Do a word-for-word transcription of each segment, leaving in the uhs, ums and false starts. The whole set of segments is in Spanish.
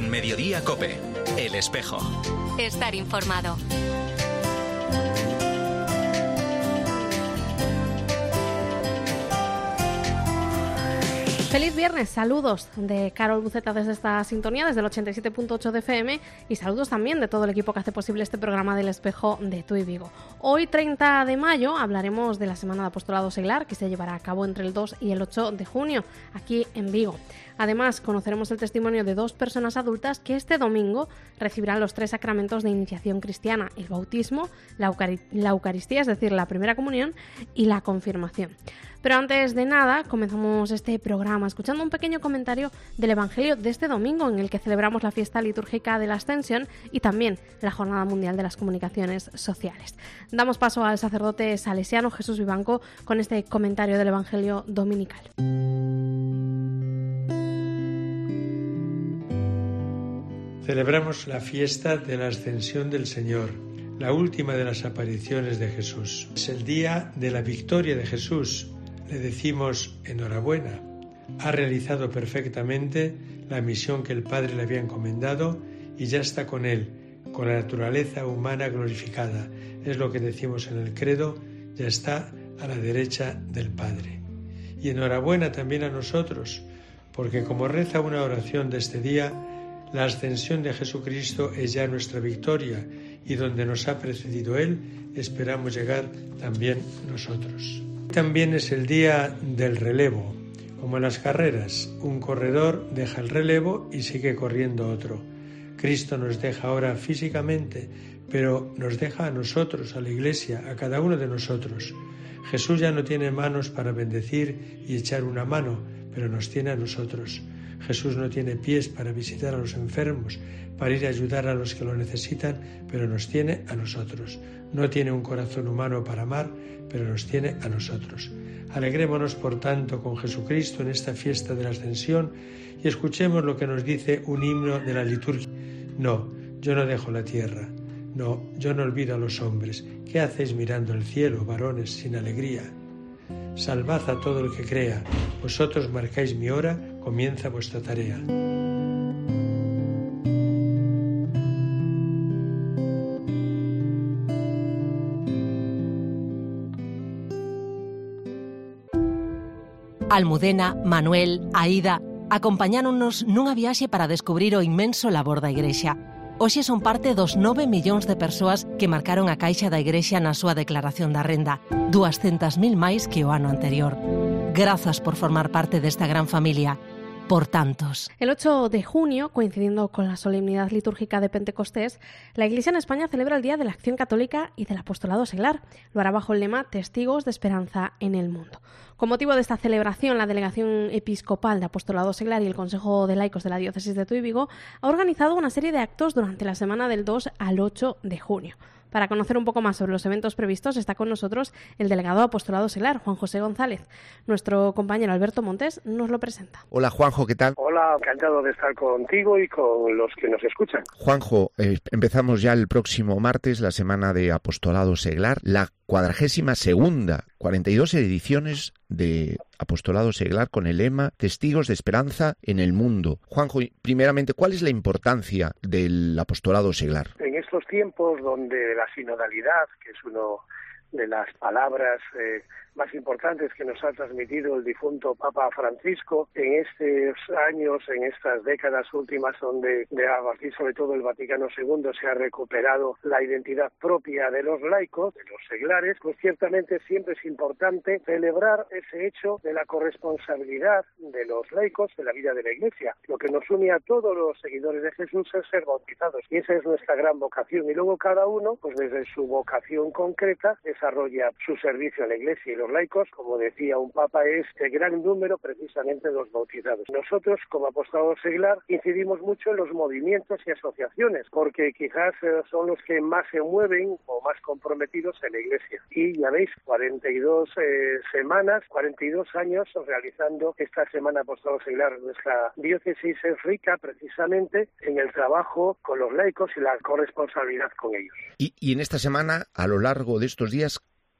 En Mediodía COPE, El Espejo. Estar informado. Feliz viernes, saludos de Carol Buceta desde esta sintonía, desde el ochenta y siete punto ocho de F M, y saludos también de todo el equipo que hace posible este programa del Espejo de Tui Vigo. Hoy, treinta de mayo, hablaremos de la Semana de Apostolado Seglar, que se llevará a cabo entre el dos y el ocho de junio, aquí en Vigo. Además, conoceremos el testimonio de dos personas adultas que este domingo recibirán los tres sacramentos de iniciación cristiana: el bautismo, la, Eucari- la Eucaristía, es decir, la primera comunión, y la confirmación. Pero antes de nada, comenzamos este programa escuchando un pequeño comentario del Evangelio de este domingo, en el que celebramos la fiesta litúrgica de la Ascensión y también la Jornada Mundial de las Comunicaciones Sociales. Damos paso al sacerdote salesiano Jesús Vivanco con este comentario del Evangelio dominical. Celebramos la fiesta de la Ascensión del Señor, la última de las apariciones de Jesús. Es el día de la victoria de Jesús. Le decimos enhorabuena. Ha realizado perfectamente la misión que el Padre le había encomendado y ya está con él, con la naturaleza humana glorificada. Es lo que decimos en el credo: ya está a la derecha del Padre. Y enhorabuena también a nosotros, porque como reza una oración de este día, la ascensión de Jesucristo es ya nuestra victoria, y donde nos ha precedido Él, esperamos llegar también nosotros. También es el día del relevo. Como en las carreras, un corredor deja el relevo y sigue corriendo otro. Cristo nos deja ahora físicamente, pero nos deja a nosotros, a la Iglesia, a cada uno de nosotros. Jesús ya no tiene manos para bendecir y echar una mano, pero nos tiene a nosotros. Jesús no tiene pies para visitar a los enfermos, para ir a ayudar a los que lo necesitan, pero nos tiene a nosotros. No tiene un corazón humano para amar, pero nos tiene a nosotros. Alegrémonos, por tanto, con Jesucristo en esta fiesta de la Ascensión y escuchemos lo que nos dice un himno de la liturgia. No, yo no dejo la tierra. No, yo no olvido a los hombres. ¿Qué hacéis mirando el cielo, varones, sin alegría? Salvad a todo el que crea. Vosotros marcáis mi hora, comienza vuestra tarea. Almudena, Manuel, Aida acompañáronnos nunha viaxe para descubrir o inmenso labor da Igrexa. Hoxe son parte dos nove millóns de persoas que marcaron a caixa da Igrexa na súa declaración da renda, duascentas mil máis que o ano anterior. Grazas por formar parte desta gran familia. Por tantos. El ocho de junio, coincidiendo con la solemnidad litúrgica de Pentecostés, la Iglesia en España celebra el Día de la Acción Católica y del Apostolado Seglar. Lo hará bajo el lema Testigos de Esperanza en el Mundo. Con motivo de esta celebración, la Delegación Episcopal de Apostolado Seglar y el Consejo de Laicos de la Diócesis de Tui Vigo ha organizado una serie de actos durante la semana del dos al ocho de junio. Para conocer un poco más sobre los eventos previstos, está con nosotros el delegado de Apostolado Seglar, Juan José González. Nuestro compañero Alberto Montes nos lo presenta. Hola, Juanjo, ¿qué tal? Hola, encantado de estar contigo y con los que nos escuchan. Juanjo, eh, empezamos ya el próximo martes la semana de Apostolado Seglar, la cuadragésima segunda, cuarenta y dos ediciones de Apostolado Seglar con el lema Testigos de Esperanza en el Mundo. Juanjo, primeramente, ¿cuál es la importancia del Apostolado Seglar? En estos tiempos donde la sinodalidad, que es uno de las palabras eh, más importantes que nos ha transmitido el difunto Papa Francisco en estos años, en estas décadas últimas, donde a partir sobre todo el Vaticano segundo se ha recuperado la identidad propia de los laicos, de los seglares, pues ciertamente siempre es importante celebrar ese hecho de la corresponsabilidad de los laicos de la vida de la Iglesia. Lo que nos une a todos los seguidores de Jesús es ser bautizados, y esa es nuestra gran vocación, y luego cada uno, pues desde su vocación concreta, desarrolla su servicio a la Iglesia, y los laicos, como decía un papa, es el gran número precisamente de los bautizados. Nosotros, como Apostolado Seglar, incidimos mucho en los movimientos y asociaciones, porque quizás eh, son los que más se mueven o más comprometidos en la Iglesia. Y ya veis, cuarenta y dos eh, semanas, cuarenta y dos años realizando esta Semana Apostolado Seglar. Nuestra diócesis es rica precisamente en el trabajo con los laicos y la corresponsabilidad con ellos. Y, y en esta semana, a lo largo de estos días,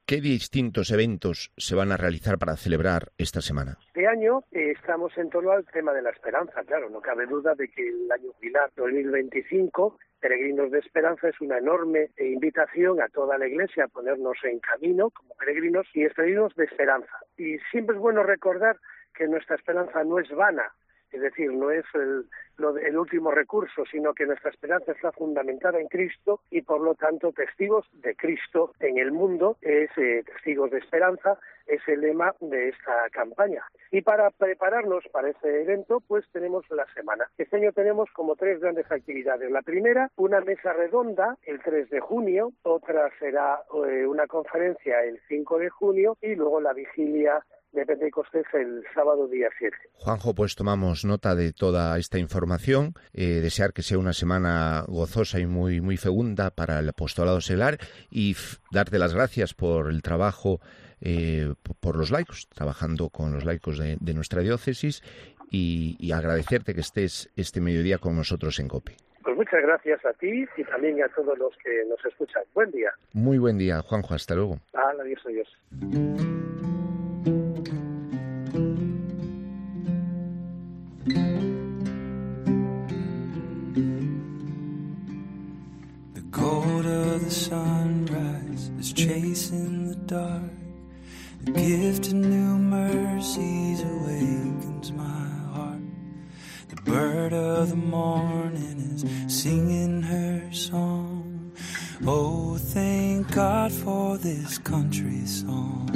¿Qué distintos eventos se van a realizar para celebrar esta semana? Este año eh, estamos en torno al tema de la esperanza. Claro, no cabe duda de que el año jubilar dos mil veinticinco, Peregrinos de Esperanza, es una enorme invitación a toda la Iglesia a ponernos en camino como peregrinos y peregrinos de esperanza. Y siempre es bueno recordar que nuestra esperanza no es vana, es decir, no es el, lo, el último recurso, sino que nuestra esperanza está fundamentada en Cristo y, por lo tanto, testigos de Cristo en el mundo, es eh, testigos de esperanza, es el lema de esta campaña. Y para prepararnos para este evento, pues tenemos la semana. Este año tenemos como tres grandes actividades. La primera, una mesa redonda el tres de junio, otra será eh, una conferencia el cinco de junio y luego la vigilia de Pentecostés el sábado día siete. Juanjo, pues tomamos nota de toda esta información, eh, desear que sea una semana gozosa y muy muy fecunda para el apostolado seglar y f- darte las gracias por el trabajo eh, por los laicos, trabajando con los laicos de, de nuestra diócesis y, y agradecerte que estés este mediodía con nosotros en COPE. Pues muchas gracias a ti y también a todos los que nos escuchan. Buen día. Muy buen día, Juanjo, hasta luego. Ah, adiós, adiós. Cold of the sunrise is chasing the dark. The gift of new mercies awakens my heart. The bird of the morning is singing her song. Oh, thank God for this country song.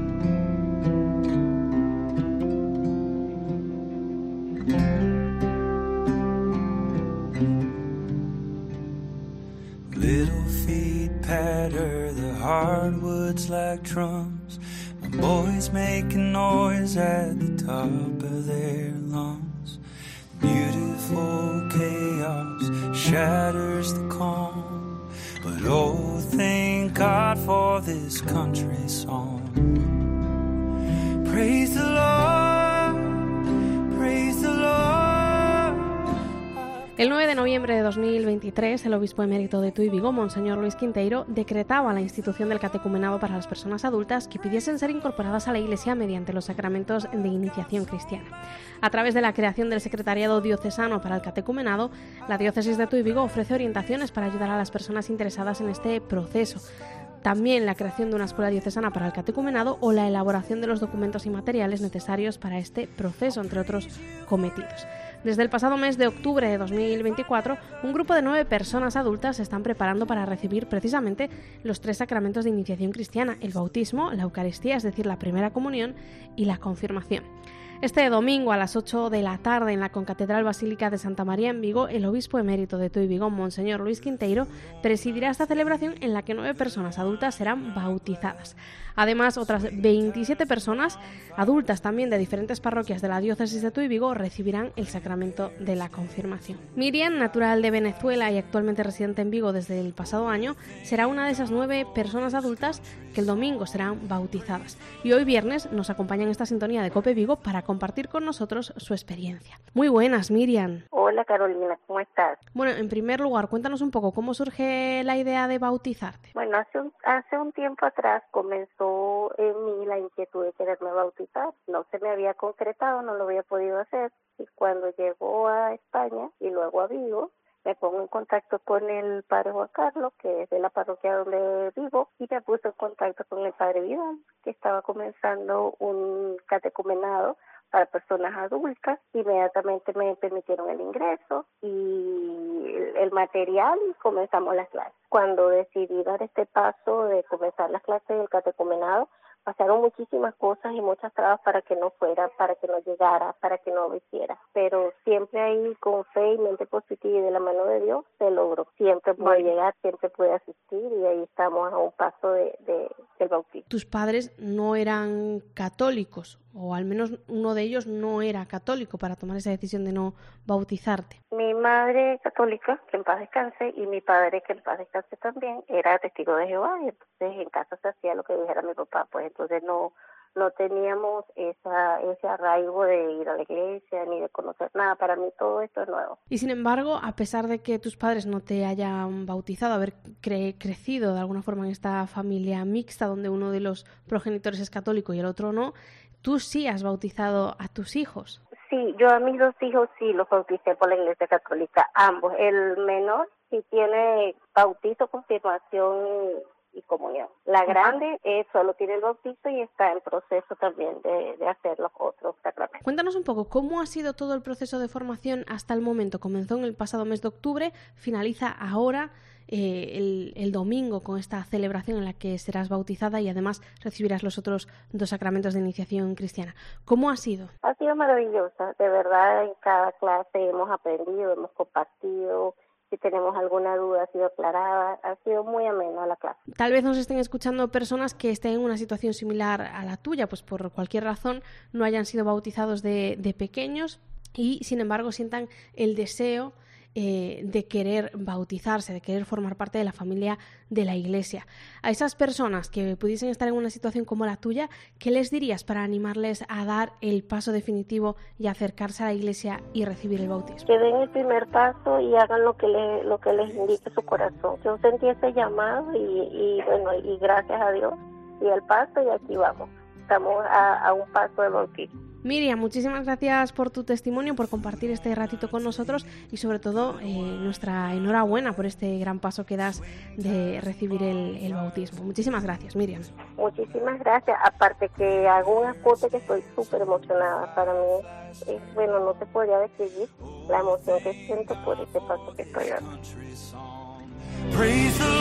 Little feet patter the hardwoods like drums. My boys making noise at the top of their lungs. Beautiful chaos shatters the calm. But oh, thank God for this country song. Praise the Lord, praise the Lord. El nueve de noviembre de dos mil veintitrés, el obispo emérito de Tui Vigo, Monseñor Luis Quinteiro, decretaba la institución del catecumenado para las personas adultas que pidiesen ser incorporadas a la Iglesia mediante los sacramentos de iniciación cristiana. A través de la creación del Secretariado Diocesano para el Catecumenado, la Diócesis de Tui Vigo ofrece orientaciones para ayudar a las personas interesadas en este proceso. También la creación de una escuela diocesana para el catecumenado o la elaboración de los documentos y materiales necesarios para este proceso, entre otros cometidos. Desde el pasado mes de octubre de dos mil veinticuatro, un grupo de nueve personas adultas se están preparando para recibir precisamente los tres sacramentos de iniciación cristiana, el bautismo, la Eucaristía, es decir, la primera comunión, y la confirmación. Este domingo a las ocho de la tarde en la Concatedral Basílica de Santa María en Vigo, el obispo emérito de Tui Vigo, Monseñor Luis Quinteiro, presidirá esta celebración en la que nueve personas adultas serán bautizadas. Además, otras veintisiete personas adultas también de diferentes parroquias de la diócesis de Tui Vigo recibirán el sacramento de la confirmación. Miriam, natural de Venezuela y actualmente residente en Vigo desde el pasado año, será una de esas nueve personas adultas que el domingo serán bautizadas. Y hoy viernes nos acompaña en esta sintonía de COPE Vigo para compartir con nosotros su experiencia. Muy buenas, Miriam. Hola, Carolina, ¿cómo estás? Bueno, en primer lugar, cuéntanos un poco cómo surge la idea de bautizarte. Bueno, hace un, hace un tiempo atrás comenzó en mí la inquietud de quererme bautizar. No se me había concretado, no lo había podido hacer. Y cuando llegó a España y luego a Vigo, me pongo en contacto con el padre Juan Carlos, que es de la parroquia donde vivo, y me puse en contacto con el padre Vidal, que estaba comenzando un catecumenado para personas adultas. Inmediatamente me permitieron el ingreso y el material y comenzamos las clases. Cuando decidí dar este paso de comenzar las clases del catecumenado, pasaron muchísimas cosas y muchas trabas para que no fuera, para que no llegara, para que no lo hiciera. Pero siempre ahí con fe y mente positiva y de la mano de Dios se logró. Siempre pude bueno. llegar, siempre pude asistir y ahí estamos a un paso de, de, del bautismo. Tus padres no eran católicos, o al menos uno de ellos no era católico para tomar esa decisión de no bautizarte. Mi madre católica, que en paz descanse, y mi padre, que en paz descanse también, era testigo de Jehová, y entonces en casa se hacía lo que dijera mi papá, pues entonces no no teníamos esa, ese arraigo de ir a la iglesia ni de conocer nada. Para mí todo esto es nuevo. Y sin embargo, a pesar de que tus padres no te hayan bautizado, haber cre- crecido de alguna forma en esta familia mixta donde uno de los progenitores es católico y el otro no, tú sí has bautizado a tus hijos. Sí, yo a mis dos hijos sí los bauticé por la Iglesia Católica, ambos. El menor sí tiene bautizo, confirmación y comunión. La grande eh, solo tiene el bautizo y está en proceso también de, de hacer los otros sacramentos. Cuéntanos un poco, ¿cómo ha sido todo el proceso de formación hasta el momento? Comenzó en el pasado mes de octubre, finaliza ahora eh, el, el domingo con esta celebración en la que serás bautizada y además recibirás los otros dos sacramentos de iniciación cristiana. ¿Cómo ha sido? Ha sido maravillosa, de verdad, en cada clase hemos aprendido, hemos compartido. Si tenemos alguna duda, ha sido aclarada, ha sido muy amena la clase. Tal vez nos estén escuchando personas que estén en una situación similar a la tuya, pues por cualquier razón no hayan sido bautizados de, de pequeños y sin embargo sientan el deseo eh, de querer bautizarse, de querer formar parte de la familia de la Iglesia. A esas personas que pudiesen estar en una situación como la tuya, ¿qué les dirías para animarles a dar el paso definitivo y acercarse a la Iglesia y recibir el bautismo? Que den el primer paso y hagan lo que, le, lo que les indique su corazón. Yo sentí ese llamado y, y bueno, y gracias a Dios y el paso y aquí vamos. Estamos a, a un paso del bautismo. Miriam, muchísimas gracias por tu testimonio, por compartir este ratito con nosotros y sobre todo eh, nuestra enhorabuena por este gran paso que das de recibir el, el bautismo. Muchísimas gracias, Miriam. Muchísimas gracias. Aparte que hago un aporte que estoy súper emocionada. Para mí, eh, bueno, no te podría describir la emoción que siento por este paso que estoy dando. Praise the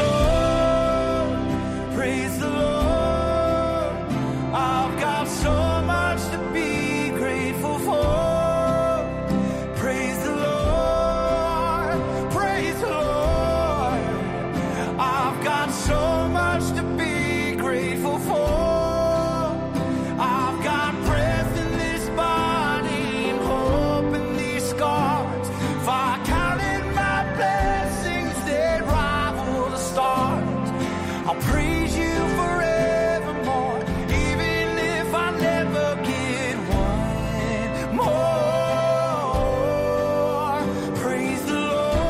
Lord, praise the Lord. I've got so much to be grateful for. Praise the Lord, praise the Lord. I've got so much to be grateful for. I've got breath in this body and hope in these scars. If I counted my blessings, they'd rival the stars. I'll praise you forevermore, even if I never get one more. Praise the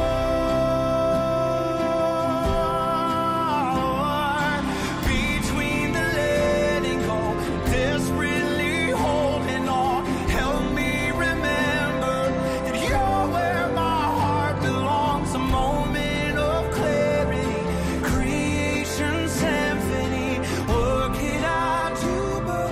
Lord. Between the letting go, desperately holding on, help me remember that you're where my heart belongs. A moment of clarity, creation symphony. What can I do but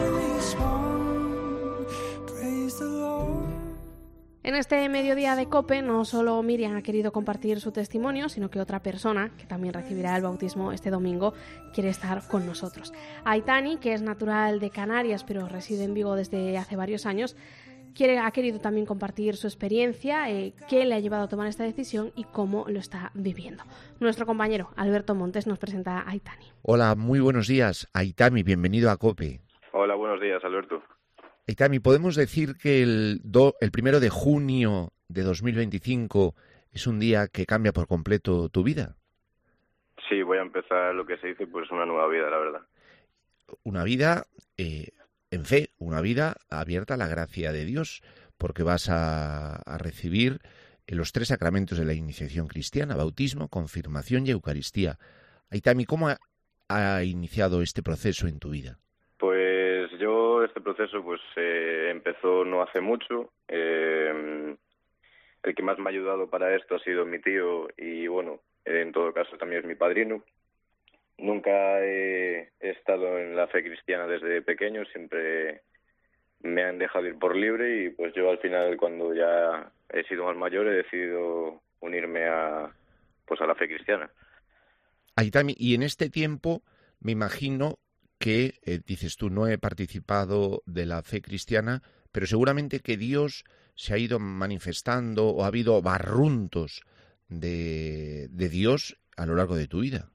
respond? Praise the Lord. En este mediodía de COPE no solo Miriam ha querido compartir su testimonio, sino que otra persona, que también recibirá el bautismo este domingo, quiere estar con nosotros. Aitani, que es natural de Canarias pero reside en Vigo desde hace varios años, quiere, ha querido también compartir su experiencia, eh, qué le ha llevado a tomar esta decisión y cómo lo está viviendo. Nuestro compañero Alberto Montes nos presenta a Aitani. Hola, muy buenos días. Aitami, bienvenido a COPE. Hola, buenos días, Alberto. Aitami, ¿podemos decir que el, do, el primero de junio de dos mil veinticinco es un día que cambia por completo tu vida? Sí, voy a empezar lo que se dice, pues una nueva vida, la verdad. Una vida eh, en fe, una vida abierta a la gracia de Dios, porque vas a, a recibir los tres sacramentos de la iniciación cristiana: bautismo, confirmación y Eucaristía. Aitami, ¿cómo ha, ha iniciado este proceso en tu vida? Pues yo, este proceso pues eh, empezó no hace mucho. Eh, el que más me ha ayudado para esto ha sido mi tío y, bueno, en todo caso también es mi padrino. Nunca he, he estado en la fe cristiana desde pequeño, siempre me han dejado ir por libre y pues yo al final, cuando ya he sido más mayor, he decidido unirme a, pues a la fe cristiana. Aitami, y en este tiempo me imagino que, eh, dices tú, no he participado de la fe cristiana, pero seguramente que Dios se ha ido manifestando o ha habido barruntos de, de Dios a lo largo de tu vida.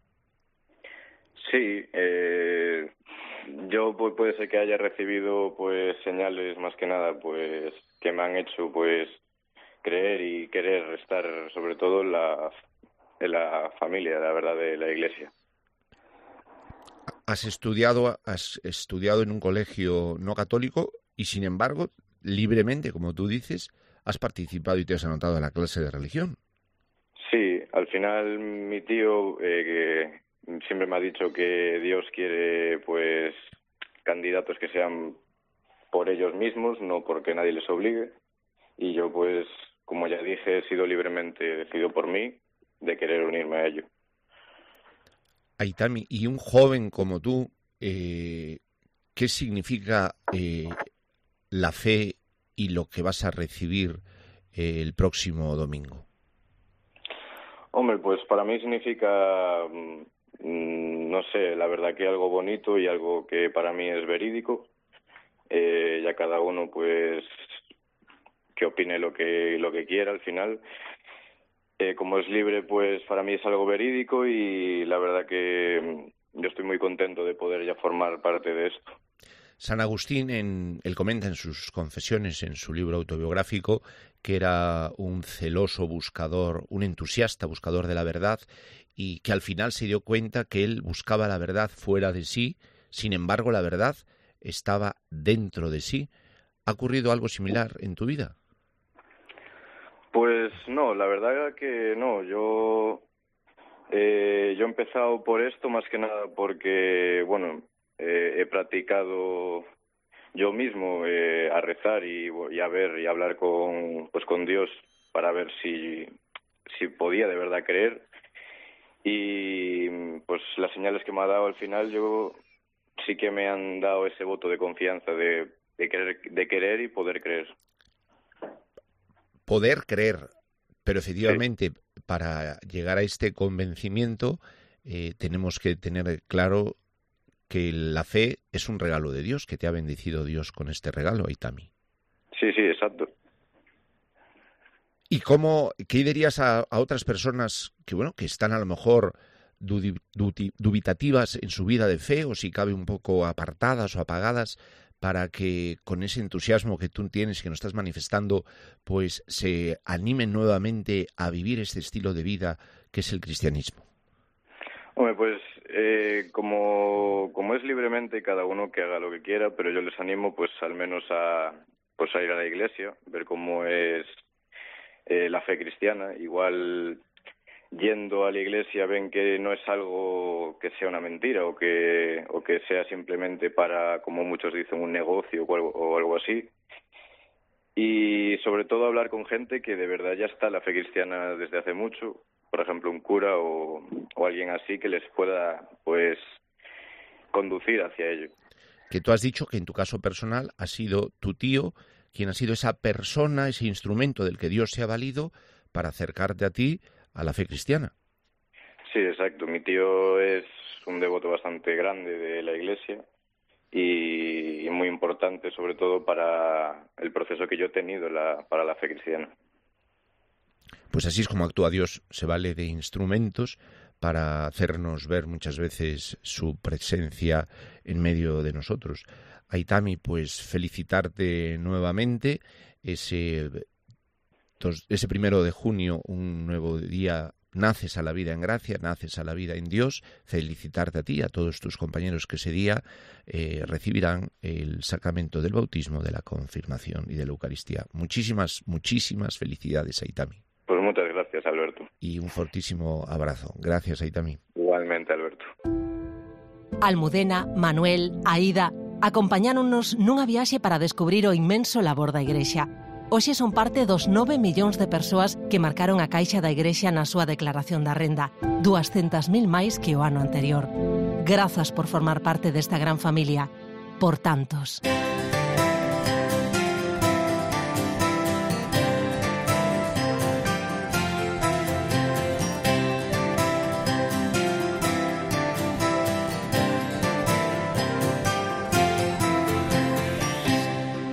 Sí, eh, yo pues, puede ser que haya recibido pues señales más que nada pues que me han hecho pues creer y querer estar sobre todo en la, en la familia, la verdad, de la Iglesia. has estudiado, has estudiado en un colegio no católico y, sin embargo, libremente, como tú dices, has participado y te has anotado a la clase de religión. Sí, al final mi tío eh, que siempre me ha dicho que Dios quiere, pues, candidatos que sean por ellos mismos, no porque nadie les obligue. Y yo, pues, como ya dije, he sido libremente decidido por mí de querer unirme a ello. Aitami, y un joven como tú, eh, ¿qué significa eh, la fe y lo que vas a recibir eh, el próximo domingo? Hombre, pues para mí significa, mmm, no sé, la verdad que algo bonito y algo que para mí es verídico. Eh, ya cada uno, pues, que opine lo que lo que quiera al final. Eh, como es libre, pues para mí es algo verídico y la verdad que yo estoy muy contento de poder ya formar parte de esto. San Agustín, en, él comenta en sus confesiones, en su libro autobiográfico, que era un celoso buscador, un entusiasta buscador de la verdad y que al final se dio cuenta que él buscaba la verdad fuera de sí, sin embargo la verdad estaba dentro de sí. ¿Ha ocurrido algo similar en tu vida? Pues no, la verdad que no. Yo eh, yo he empezado por esto más que nada porque, bueno, eh, he practicado yo mismo eh, a rezar y, y a ver y hablar con pues con Dios para ver si si podía de verdad creer. Y pues las señales que me ha dado al final, yo sí que me han dado ese voto de confianza de de querer de querer y poder creer. Poder creer, pero efectivamente sí, para llegar a este convencimiento eh, tenemos que tener claro que la fe es un regalo de Dios, que te ha bendecido Dios con este regalo, Aitami. Sí, sí, exacto. ¿Y cómo, qué dirías a, a otras personas que, bueno, que están a lo mejor dudi, duti, dubitativas en su vida de fe o si cabe un poco apartadas o apagadas, para que con ese entusiasmo que tú tienes, que nos estás manifestando, pues se animen nuevamente a vivir este estilo de vida que es el cristianismo? Hombre, pues eh, como, como es libremente cada uno que haga lo que quiera, pero yo les animo pues al menos a, pues, a ir a la iglesia, ver cómo es eh, la fe cristiana. Igual yendo a la iglesia ven que no es algo que sea una mentira o que o que sea simplemente para, como muchos dicen, un negocio o algo, o algo así. Y sobre todo hablar con gente que de verdad ya está la fe cristiana desde hace mucho, por ejemplo un cura o, o alguien así que les pueda pues conducir hacia ello. Que tú has dicho que en tu caso personal ha sido tu tío quien ha sido esa persona, ese instrumento del que Dios se ha valido para acercarte a ti a la fe cristiana. Sí, exacto. Mi tío es un devoto bastante grande de la iglesia y, y muy importante, sobre todo para el proceso que yo he tenido la, para la fe cristiana. Pues así es como actúa Dios, se vale de instrumentos para hacernos ver muchas veces su presencia en medio de nosotros. Aitami, pues felicitarte nuevamente, ese Ese primero de junio, un nuevo día, naces a la vida en gracia, naces a la vida en Dios. Felicitarte a ti, a todos tus compañeros que ese día eh, recibirán el sacramento del bautismo, de la confirmación y de la Eucaristía. Muchísimas, muchísimas felicidades, Aitami. Pues muchas gracias, Alberto. Y un fortísimo abrazo. Gracias, Aitami. Igualmente, Alberto. Almudena, Manuel, Aida, acompañáronnos nunha viaxe para descubrir o inmenso labor da Igrexa. Hoxe son parte dos nove millóns de persoas que marcaron a caixa da Igrexa na súa declaración da renda, duascentas mil máis que o ano anterior. Grazas por formar parte desta gran familia, por tantos. Te contamos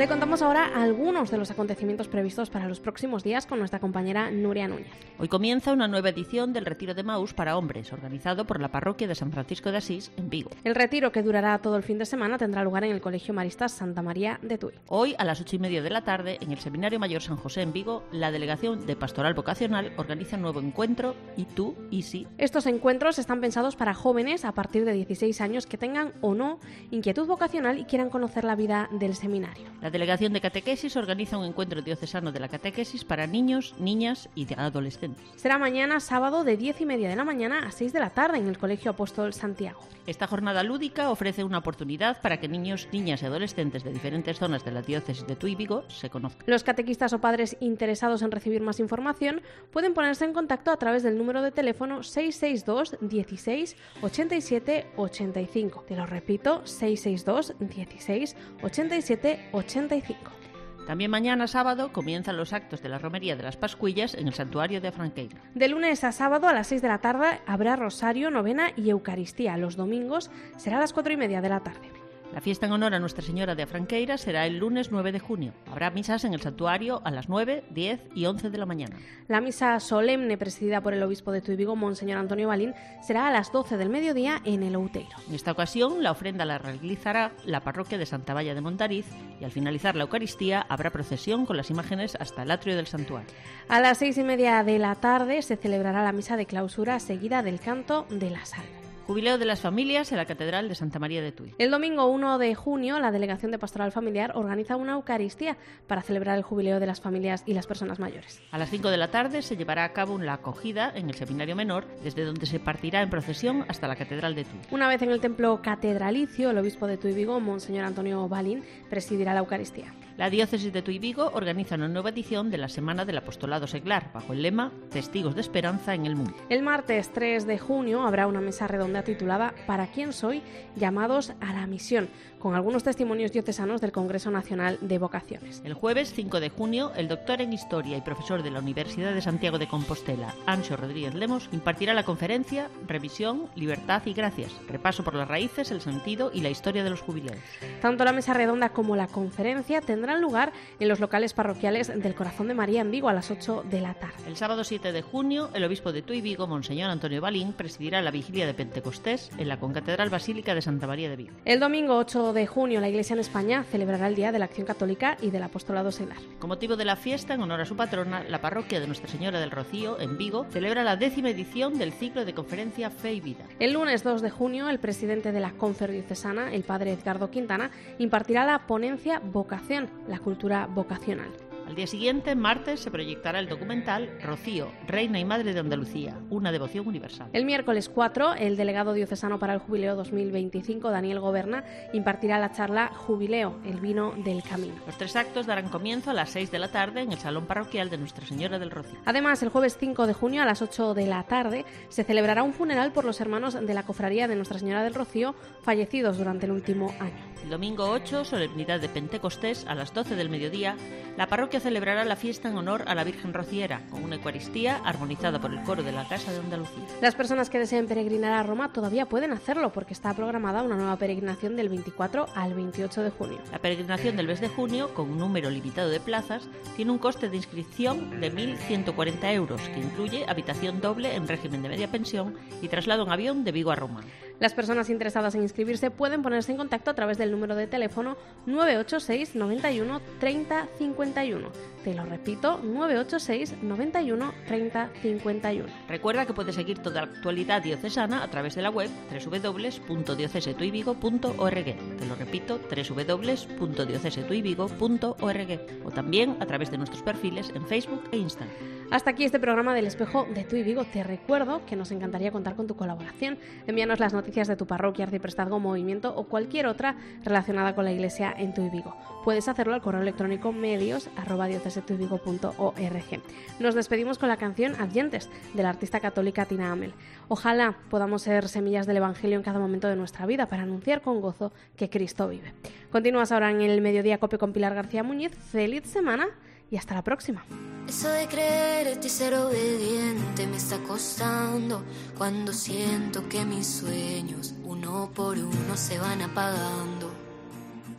ahora algunos de los acontecimientos previstos para los próximos días con nuestra compañera Nuria Núñez. Hoy comienza una nueva edición del Retiro de Maús para hombres, organizado por la parroquia de San Francisco de Asís en Vigo. El retiro, que durará todo el fin de semana, tendrá lugar en el Colegio Maristas Santa María de Tui. Hoy, a las ocho y media de la tarde, en el Seminario Mayor San José en Vigo, la Delegación de Pastoral Vocacional organiza un nuevo encuentro, Y tú, y sí. Estos encuentros están pensados para jóvenes a partir de dieciséis años que tengan o no inquietud vocacional y quieran conocer la vida del seminario. La Delegación de Catequesis organiza un encuentro diocesano de la catequesis para niños, niñas y adolescentes. Será mañana sábado de diez y media de la mañana a seis de la tarde en el Colegio Apóstol Santiago. Esta jornada lúdica ofrece una oportunidad para que niños, niñas y adolescentes de diferentes zonas de la diócesis de Tui y Vigo se conozcan. Los catequistas o padres interesados en recibir más información pueden ponerse en contacto a través del número de teléfono seis seis dos dieciséis ochenta y siete ochenta y cinco. Te lo repito, seis seis dos dieciséis ochenta y siete ochenta y cinco. También mañana sábado comienzan los actos de la Romería de las Pascuillas en el Santuario de Afranqueira. De lunes a sábado a las seis de la tarde habrá rosario, novena y Eucaristía. Los domingos será a las cuatro y media de la tarde. La fiesta en honor a Nuestra Señora de Afranqueira será el lunes nueve de junio. Habrá misas en el santuario a las nueve, diez y once de la mañana. La misa solemne presidida por el obispo de Tui y Vigo, Monseñor Antonio Balín, será a las doce del mediodía en el Outeiro. En esta ocasión, la ofrenda la realizará la parroquia de Santa Valla de Montariz y al finalizar la Eucaristía habrá procesión con las imágenes hasta el atrio del santuario. A las seis y media de la tarde se celebrará la misa de clausura seguida del canto de la salve. Jubileo de las familias en la Catedral de Santa María de Tui. El domingo uno de junio, la Delegación de Pastoral Familiar organiza una Eucaristía para celebrar el jubileo de las familias y las personas mayores. A las cinco de la tarde se llevará a cabo una acogida en el Seminario Menor, desde donde se partirá en procesión hasta la Catedral de Tui. Una vez en el templo catedralicio, el obispo de Tui y Vigo, Monseñor Antonio Balín, presidirá la Eucaristía. La diócesis de Tui y Vigo organiza una nueva edición de la Semana del Apostolado Seglar, bajo el lema Testigos de Esperanza en el Mundo. El martes tres de junio habrá una mesa redonda titulada ¿Para quién soy? Llamados a la misión, con algunos testimonios diocesanos del Congreso Nacional de Vocaciones. El jueves cinco de junio, el doctor en Historia y profesor de la Universidad de Santiago de Compostela, Anxo Rodríguez Lemos, impartirá la conferencia Revisión, Libertad y Gracias, repaso por las raíces, el sentido y la historia de los jubileos. Tanto la mesa redonda como la conferencia tendrán lugar en los locales parroquiales del Corazón de María en Vigo a las ocho de la tarde. El sábado siete de junio, el obispo de Tui y Vigo, Monseñor Antonio Balín, presidirá la vigilia de Pentecostés en la Concatedral Basílica de Santa María de Vigo. El domingo ocho de junio, la Iglesia en España celebrará el Día de la Acción Católica y del Apostolado Seglar. Con motivo de la fiesta, en honor a su patrona, la parroquia de Nuestra Señora del Rocío, en Vigo, celebra la décima edición del ciclo de conferencia Fe y Vida. El lunes dos de junio, el presidente de la Confer Diocesana, el padre Edgardo Quintana, impartirá la ponencia Vocación, la cultura vocacional. Al día siguiente, martes, se proyectará el documental Rocío, Reina y Madre de Andalucía, una devoción universal. El miércoles cuatro, el delegado diocesano para el Jubileo dos mil veinticinco, Daniel Goberna, impartirá la charla Jubileo, el vino del camino. Los tres actos darán comienzo a las seis de la tarde en el Salón Parroquial de Nuestra Señora del Rocío. Además, el jueves cinco de junio a las ocho de la tarde se celebrará un funeral por los hermanos de la Cofradía de Nuestra Señora del Rocío fallecidos durante el último año. El domingo ocho, solemnidad de Pentecostés, a las doce del mediodía, la parroquia celebrará la fiesta en honor a la Virgen Rociera, con una Eucaristía armonizada por el coro de la Casa de Andalucía. Las personas que deseen peregrinar a Roma todavía pueden hacerlo, porque está programada una nueva peregrinación del veinticuatro al veintiocho de junio. La peregrinación del mes de junio, con un número limitado de plazas, tiene un coste de inscripción de mil ciento cuarenta euros, que incluye habitación doble en régimen de media pensión y traslado en avión de Vigo a Roma. Las personas interesadas en inscribirse pueden ponerse en contacto a través del número de teléfono nueve ocho seis noventa y uno treinta cincuenta y uno. Te lo repito, nueve ocho seis noventa y uno treinta cincuenta y uno. Recuerda que puedes seguir toda la actualidad diocesana a través de la web doble u doble u doble u punto diocese tui vigo punto org. Te lo repito, doble u doble u doble u punto diocese tui vigo punto org, o también a través de nuestros perfiles en Facebook e Instagram. Hasta aquí este programa del Espejo de Tui y Vigo. Te recuerdo que nos encantaría contar con tu colaboración. Envíanos las noticias de tu parroquia, arciprestazgo, movimiento o cualquier otra relacionada con la Iglesia en Tui y Vigo. Puedes hacerlo al correo electrónico medios arroba diocese tui vigo punto org. Nos despedimos con la canción Adyentes, de la artista católica Tina Amel. Ojalá podamos ser semillas del Evangelio en cada momento de nuestra vida para anunciar con gozo que Cristo vive. Continúas ahora en el Mediodía Cope con Pilar García Muñiz. Feliz semana y hasta la próxima. Eso de creerte y ser obediente me está costando, cuando siento que mis sueños uno por uno se van apagando.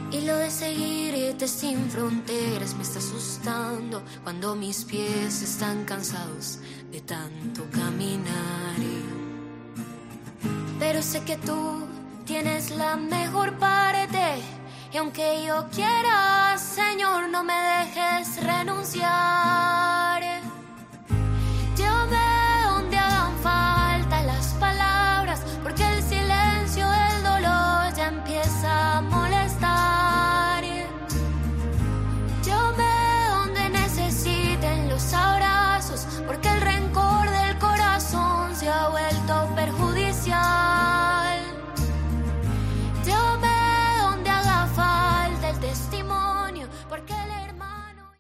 Y lo de seguirte sin fronteras me está asustando cuando mis pies están cansados de tanto caminar. Pero sé que tú tienes la mejor parte y aunque yo quiera, Señor, no me dejes renunciar.